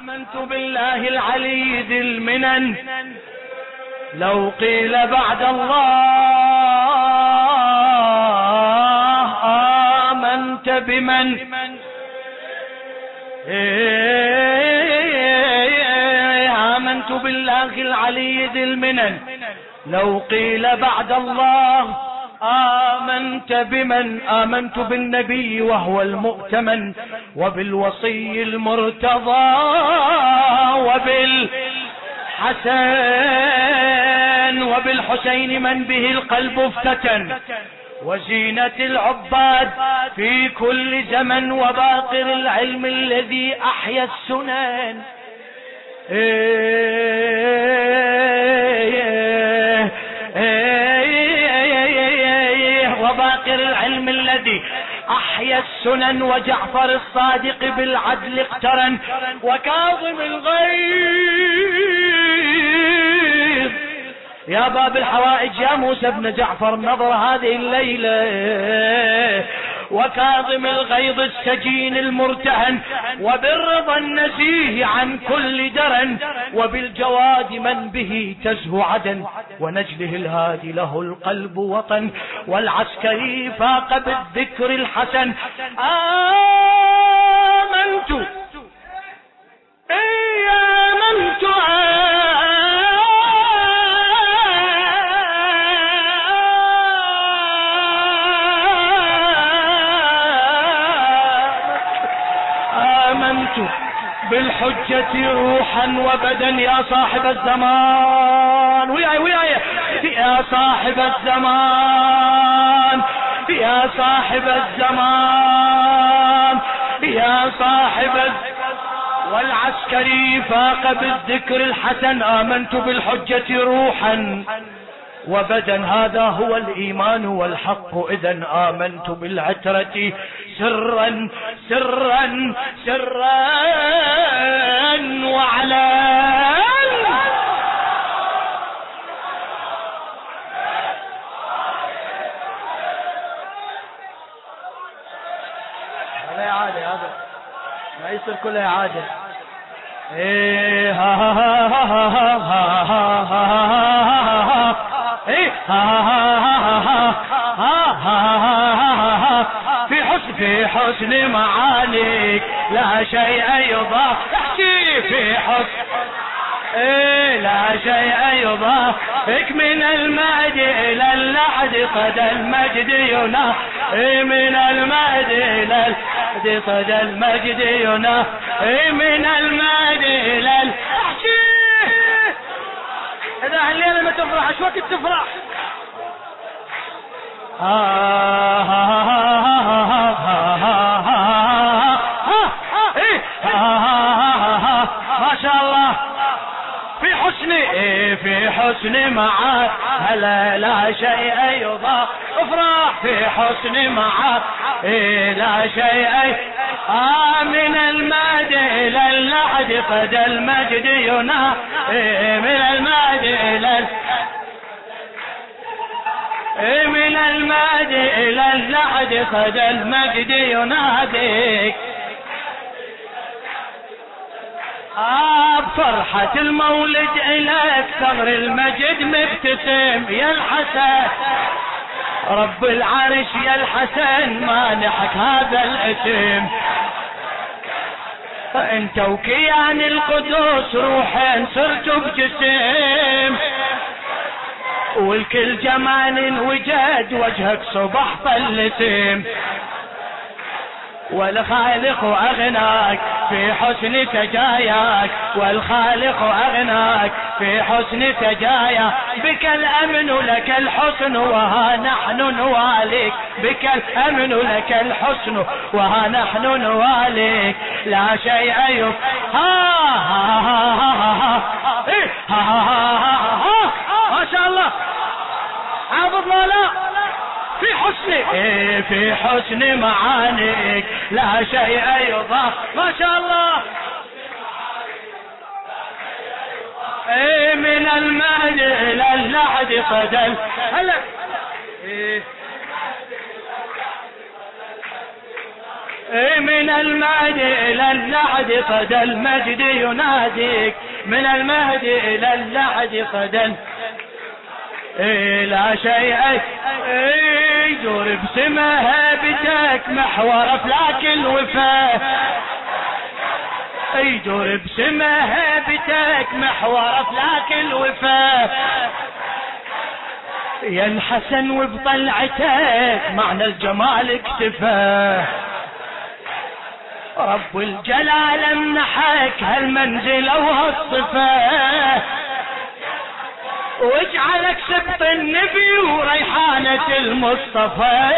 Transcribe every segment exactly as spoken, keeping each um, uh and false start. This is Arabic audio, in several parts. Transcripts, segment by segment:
آمنت بالله العلي ذي المنن لو قيل بعد الله آمنت بمن آمنت بالله العلي ذي المنن لو قيل بعد الله آمنت بمن آمنت بالنبي وهو المؤتمن وبالوصي المرتضى وبالحسن وبالحسين من به القلب افتتن وزينة العباد في كل زمن وباقر العلم الذي أحيا السنن وباقر العلم الذي أحيا السنن وجعفر الصادق بالعدل اقترن وكاظم الغيظ يا باب الحوائج يا موسى بن جعفر نظر هذه الليلة وكاظم الغيظ السجين المرتهن وبالرضا النزيه عن كل درن وبالجواد من به تزهو عدن ونجله الهادي له القلب وطن والعسكري فاق بالذكر الحسن آمنت إي آمنت بالحجة روحا وبدا يا صاحب الزمان وياي وياي يا صاحب الزمان يا صاحب الزمان يا صاحب الزمان والعسكري فاق بالذكر الحسن آمنت بالحجة روحا وبدا هذا هو الإيمان والحق إذن آمنت بالعترة سرا سرا سرا وعلان هذا إعادة هذا ما يصير كله إعادة إيه ها ها ها ها ها ها ها في حسن في حسن معانيك لا شيء يضاف احكي في حسن إيه لا شيء يضافك من المجد إلى اللحد قد المجد ينا إيه من المجد إلى اللحد قد المجد ينا إيه من المجد إلى اللحد إذا هالليلة ما تفرح ايش وقت تفرح ما شاء الله في حسن في حسن معاه هلا لا شيء يضاف افرح في حسن معاه لا شيء من المجد إلى اللحد قد المجد ينا من المجد إلى من المجد إلى اللحد قد المجد يناديك آب فرحة المولد إليك ثغر المجد مبتسم يا الحسن رب العرش يا الحسن مانحك هذا الاسم انت وكيان القدوس روحين صرتوا بجسم والكل جمال وجد وجهك صبح طلتم والخالق أغناك في حسن سجاياك والخالق أغناك في حسن سجاياك بك الأمن لك الحسن وها نحن نواليك بك الأمن لك الحسن وها نحن نواليك لا شيء يف ها ها ها ها ها ها ها ما شاء الله حافظ لا لا في حسن إيه في حسن معانيك لا شيء يضاف ما شاء الله إيه من المهد إلى اللحد قدل هلا إيه من المهد إلى اللحد صدى المجد يناديك، من المهد إلى اللحد صدى لا شيء يدور بسمه هيبتك محور أفلاك الوفاء، يدور بسمه هيبتك محور أفلاك الوفاء. يا الحسن وبطلعتك معنى الجمال اكتفى، رب الجلال امنحك هالمنزل وهالصفة، واجعلك سبط النبي وريحانة المصطفى.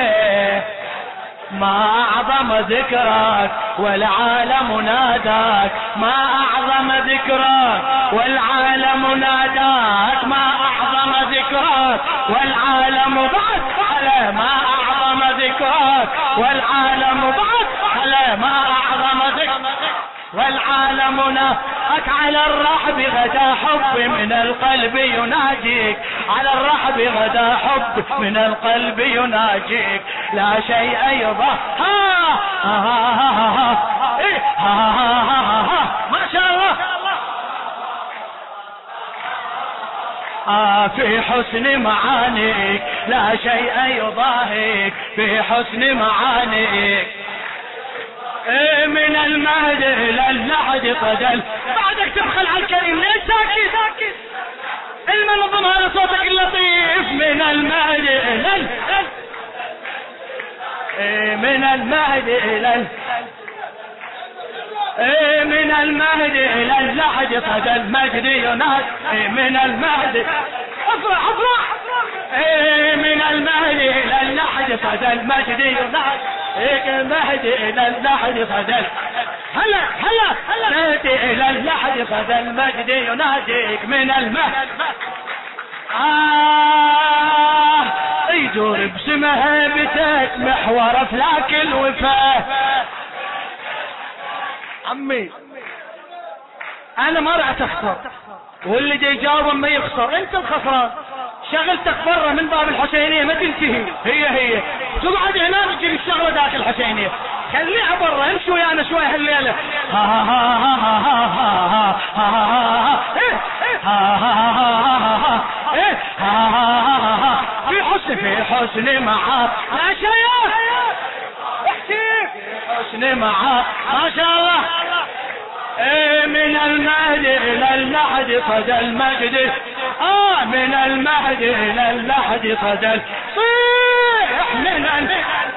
ما أعظم ذكرك والعالم ناداك، ما أعظم ذكرك والعالم ناداك، ما أعظم ذكرك والعالم بعد على، ما أعظم ذكرك والعالم بعد على، ما أعظم ذكرك والعالم ناداك. على الرحب غدا حب من القلب يناجيك، على الرحب غدا حب من القلب يناجيك. لا شيء يضاهى ها ها ها ها ها ها ما شاء الله. آه في حسن معانيك لا شيء يضاهيك، في حسن معانيك. من المهد إلى اللحد قدل. بعدك تبخل على الكريم ليش ساكت؟ ساكت المنظم هذا صوتك اللطيف. من المهد إلى من المهد إلى من المهد إلى اللحد صدى المجد يناد. من المهد افرح افرح من المهد إلى اللحد صدى المجد يناد. المهد إلى اللحد صدى هلا هلا المهد إلى اللحد صدى المجد يناديك. من المهد آه يدور بسمه هيبتك محور أفلاك الوفاء. عمي انا ما راح تخسر، واللي جاي يجاوب ما يخسر، انت الخسران. شغلتك برا من باب الحسينية ما تنتهي، هي هي تقعد هنا تجيب الشغلة داخل الحسينية. خليها برا امشي ويانا شوي هالليلة. ها ها ها ها ها ها ها ها في حسن في حسن معاك لا شيء احكي في حسن معاك ما شاء الله. من المهد إلى اللحد صدى المجد. آه من المهد إلى اللحد صدى صيح من المهد.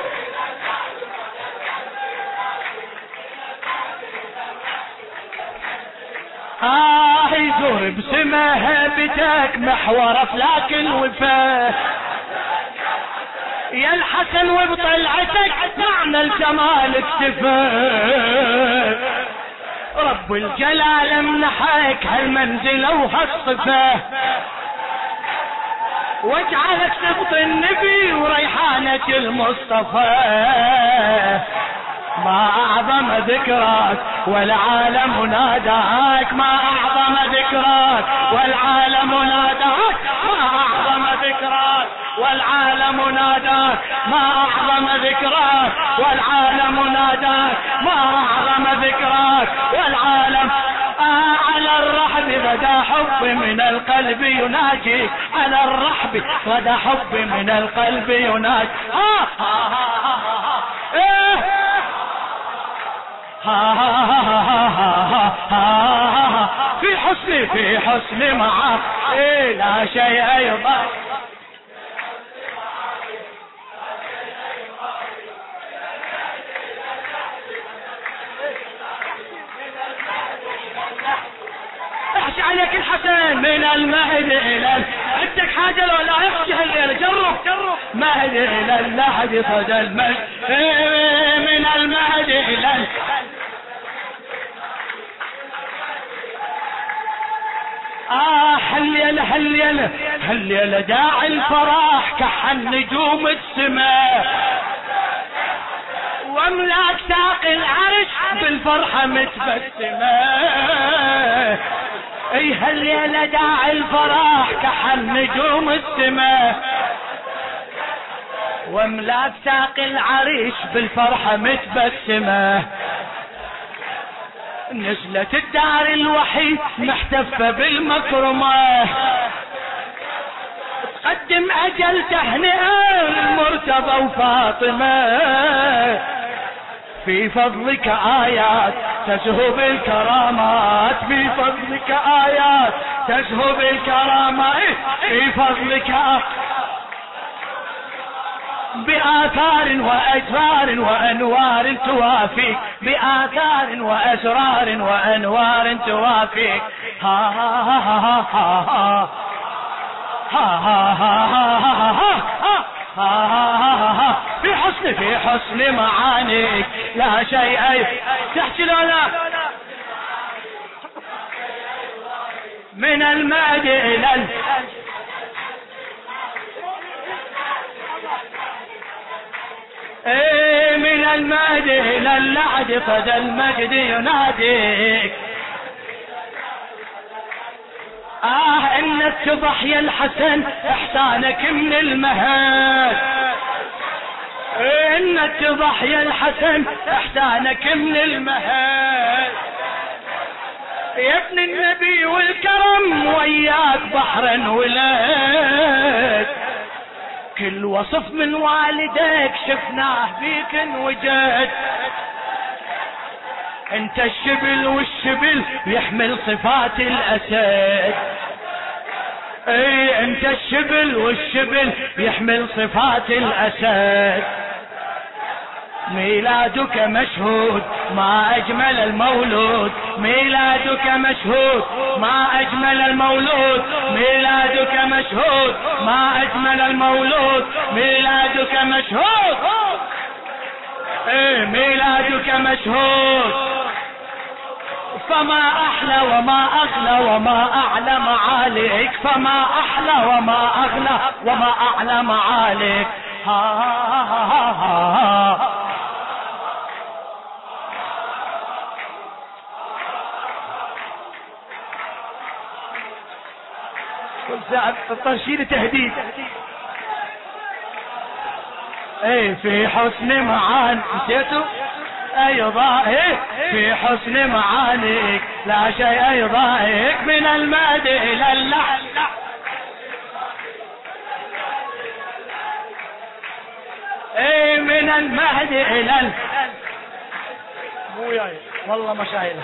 آه يدور بسمه هيبتك محور أفلاك الوفاء. يا الحسن وبطلعتك معنى الجمال اكتفى، رب الجلال امنحك هالمنزل وهالصفة، واجعلك سبط النبي وريحانة المصطفى. ما أعظم ذكرك والعالم ناداك، ما أعظم ذكرك والعالم ناداك، ما أعظم ذكرك والعالم ناداك، ما أعظم ذكرك والعالم ناداك، ما أعظم ذكرك والعالم. آه على الرحب غدا حب من القلب يناجيك، على الرحب غدا حب من القلب يناجيك. آه آه آه آه ها ها ها ها ها في حسن في حسن معاك إيه لا شيء يضاهي. احكي عليك الحسن. من المهد الى عندك حاجه لو لا احكي هالليله جرب جرب. مهد الى اللحد صدى المجد. من المهد الى آه هالليلة هالليلة هالليلة داعي الفرح كحن نجوم السماء، واملاك ساقي العرش بالفرحة متبسمة. اي هالليلة داعي الفرح كحن نجوم السماء، واملاك ساقي العريش بالفرحة متبسمة. نزلت الدار الوحيد محتفة بالمكرمة، تقدم أجل تهنئة للمرتضى وفاطمة. في فضلك آيات تزهو بالكرامات، في فضلك آيات تزهو بالكرامات، في فضلك آيات بآثار وأسرار وأنوار توافيك، بآثار وأسرار وأنوار توافيك. ها ها ها ها ها ها ها ها في حسن في حسن معانيك لا شيء تحكي لنا من المهد إلى ايه من المهد الى اللعد صدى المجد يناديك. اه انك تضحي الحسن احسانك من المهد، انك تضحي الحسن احسانك من المهد. يا ابن النبي والكرم وياك بحرا ولد، كل وصف من والديك شفناه بيك انوجد. انت الشبل والشبل يحمل صفات الاسد، اي انت الشبل والشبل يحمل صفات الاسد. ميلادك مشهود ما اجمل المولود، ميلادك مشهود ما اجمل المولود، ميلادك مشهود ما اجمل المولود، ميلادك مشهود، ايه ميلادك مشهود. فما احلى وما اغلى وما اعلى معاليك، فما احلى وما اغلى وما اعلى معاليك. ها ها ها ها ها الطرشيل تهديد. اي في حسن معان نسيتوا ايضا، ايه في حسن معانيك لا شيء يضايق من المهد الى اللحد. ايه من المهد الى ال... مو جاي والله ما شايله.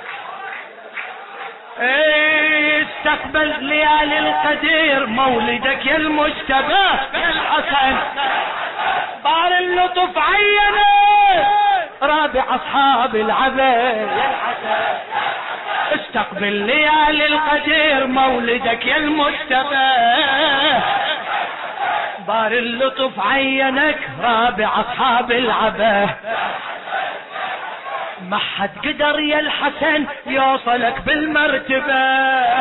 ايه استقبل ليالي القدير مولدك يا المجتبى يا الحسن، طار اللطف عينه رابع اصحاب العبد يا الحسن. استقبل ليالي القدير مولدك يا المجتبى، بار اللطف عينك رابع اصحاب العبه. ما حد قدر يا الحسن يوصلك بالمرتبة،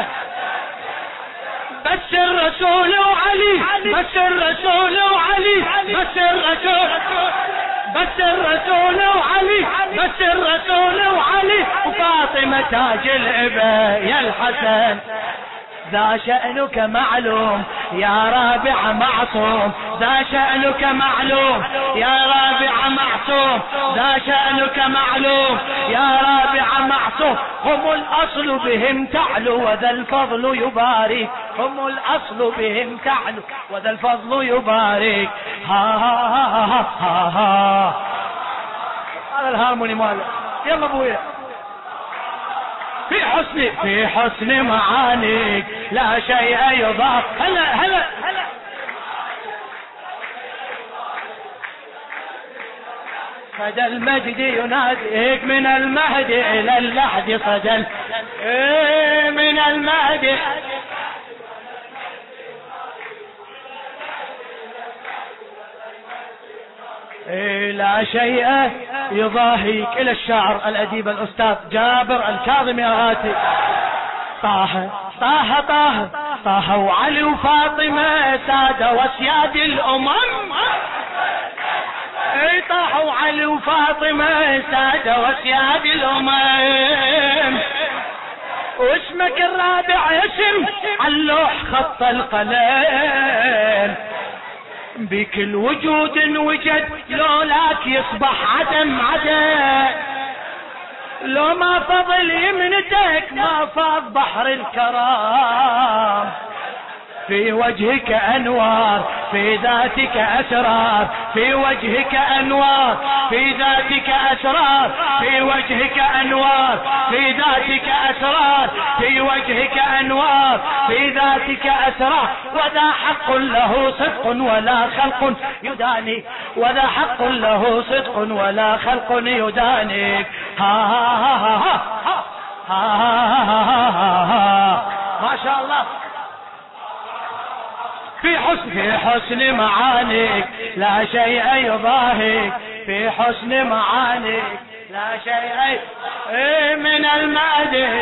بس الرسول وعلي، بس الرسول وعلي، بس الرسول، بس الرسول وعلي، بس الرسول وعلي وفاطمة تاج الإبا يا الحسن. ذا شأنك معلوم يا رابع معصوم، ذا شأنك معلوم يا رابع معصوم، ذا شأنك معلوم يا رابع معصوم. هم الأصل بهم تعلو وذا الفضل يبارك، هم الأصل بهم تعلو وذا الفضل يبارك. ها ها ها ها ها ها هذا الهارموني ماله. يلا ابويا في حسن في حسن معانيك لا شيء يضاف. هلا هلا هلا صدى المجد يناديك من المهد الى اللحد، صدى ايه من المهد إيه لا شيء يضاهيك. الى الشاعر الاديب الاستاذ جابر الكاظمي هاتي. طه طه طه طه وعلي وفاطمة سادة وسياد الامم، اي طه وعلي وفاطمة سادة وسياد الامم. واسمك الرابع اسم علوح خط القلم، بكل وجود وجد لولاك يصبح عدم عدم، لو ما فضل يمنتك ما فاض بحر الكرام. في وجهك أنوار في ذاتك أسرار، في وجهك أنوار في ذاتك أسرار، في وجهك أنوار في ذاتك أسرار، في وجهك أنوار في ذاتك أسرار. وذا حق له صدق ولا خلق يدانيك، وذا حق له صدق ولا خلق يدانيك. ها ها ها ها ها ها ها ها ما شاء الله. في حسن في حسن معانيك لا شيء يضاهيك، في حسن معانيك لا شيء من المادح